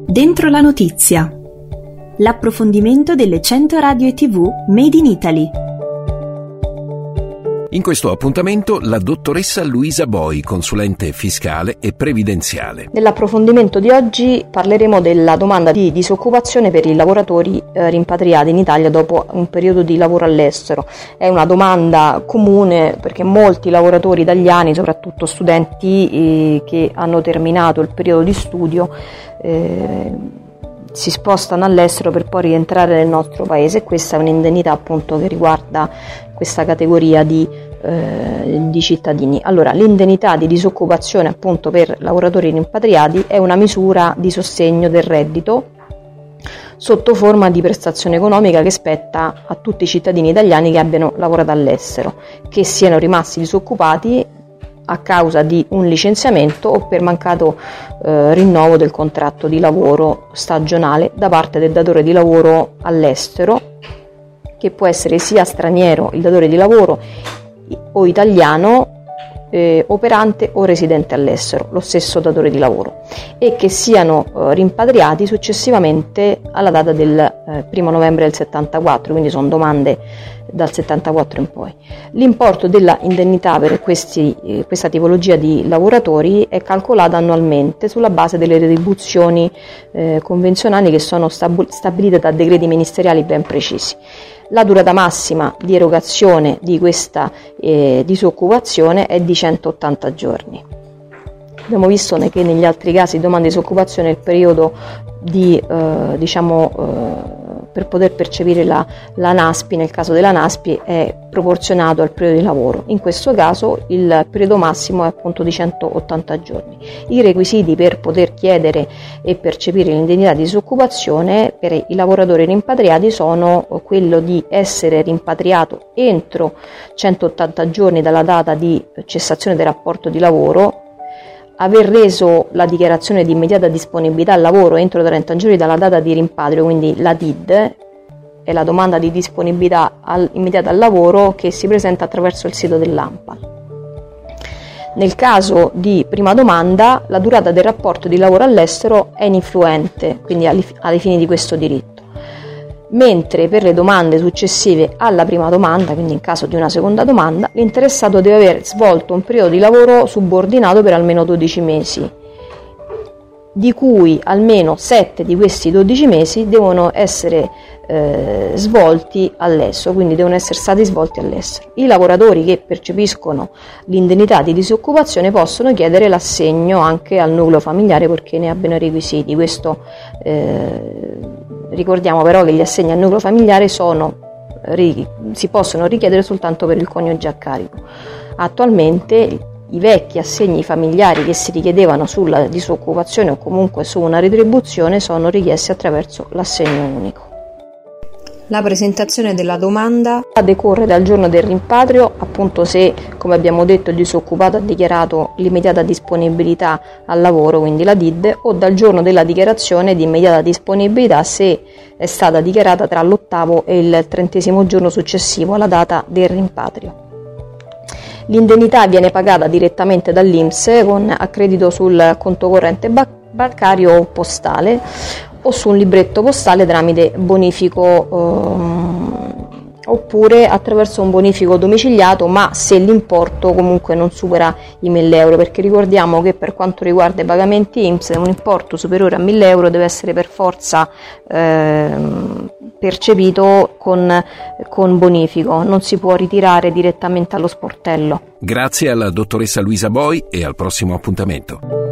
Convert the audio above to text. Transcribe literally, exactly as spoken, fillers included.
Dentro la notizia. L'approfondimento delle cento radio e tivù Made in Italy. In questo appuntamento la dottoressa Luisa Boi, consulente fiscale e previdenziale. Nell'approfondimento di oggi parleremo della domanda di disoccupazione per i lavoratori eh, rimpatriati in Italia dopo un periodo di lavoro all'estero. È una domanda comune perché molti lavoratori italiani, soprattutto studenti eh, che hanno terminato il periodo di studio, eh, si spostano all'estero per poi rientrare nel nostro paese, e questa è un'indennità appunto che riguarda questa categoria di, eh, di cittadini. Allora, l'indennità di disoccupazione appunto per lavoratori rimpatriati è una misura di sostegno del reddito sotto forma di prestazione economica che spetta a tutti i cittadini italiani che abbiano lavorato all'estero, che siano rimasti disoccupati a causa di un licenziamento o per mancato eh, rinnovo del contratto di lavoro stagionale da parte del datore di lavoro all'estero, che può essere sia straniero, il datore di lavoro, o italiano, eh, operante o residente all'estero, lo stesso datore di lavoro, e che siano eh, rimpatriati successivamente alla data del eh, primo novembre del settantaquattro, quindi sono domande dal settantaquattro in poi. L'importo della indennità per questi, eh, questa tipologia di lavoratori è calcolata annualmente sulla base delle retribuzioni eh, convenzionali che sono stab- stabilite da decreti ministeriali ben precisi. La durata massima di erogazione di questa eh, disoccupazione è di centottanta giorni. Abbiamo visto che negli altri casi di domanda di disoccupazione il periodo di, eh, diciamo, eh, per poter percepire la, la NASPI, nel caso della NASPI, è proporzionato al periodo di lavoro. In questo caso il periodo massimo è appunto di centottanta giorni. I requisiti per poter chiedere e percepire l'indennità di disoccupazione per i lavoratori rimpatriati sono quello di essere rimpatriato entro centottanta giorni dalla data di cessazione del rapporto di lavoro, aver reso la dichiarazione di immediata disponibilità al lavoro entro trenta giorni dalla data di rimpatrio, quindi la D I D è la domanda di disponibilità al, immediata al lavoro che si presenta attraverso il sito dell'ANPAL. Nel caso di prima domanda la durata del rapporto di lavoro all'estero è ininfluente, quindi ai fini di questo diritto. Mentre per le domande successive alla prima domanda, quindi in caso di una seconda domanda, l'interessato deve aver svolto un periodo di lavoro subordinato per almeno dodici mesi, di cui almeno sette di questi dodici mesi devono essere eh, svolti all'estero, quindi devono essere stati svolti all'estero. I lavoratori che percepiscono l'indennità di disoccupazione possono chiedere l'assegno anche al nucleo familiare perché ne abbiano i requisiti. Questo eh, Ricordiamo però che gli assegni al nucleo familiare sono, si possono richiedere soltanto per il coniuge a carico. Attualmente i vecchi assegni familiari che si richiedevano sulla disoccupazione o comunque su una retribuzione sono richiesti attraverso l'assegno unico. La presentazione della domanda decorre dal giorno del rimpatrio, appunto se, come abbiamo detto, il disoccupato ha dichiarato l'immediata disponibilità al lavoro, quindi la D I D, o dal giorno della dichiarazione di immediata disponibilità se è stata dichiarata tra l'ottavo e il trentesimo giorno successivo alla data del rimpatrio. L'indennità viene pagata direttamente dall'I N P S con accredito sul conto corrente bancario o postale o su un libretto postale tramite bonifico ehm, oppure attraverso un bonifico domiciliato, ma se l'importo comunque non supera i mille euro, perché ricordiamo che per quanto riguarda i pagamenti I N P S un importo superiore a mille euro deve essere per forza ehm, percepito con, con bonifico, non si può ritirare direttamente allo sportello. Grazie alla dottoressa Luisa Boi e al prossimo appuntamento.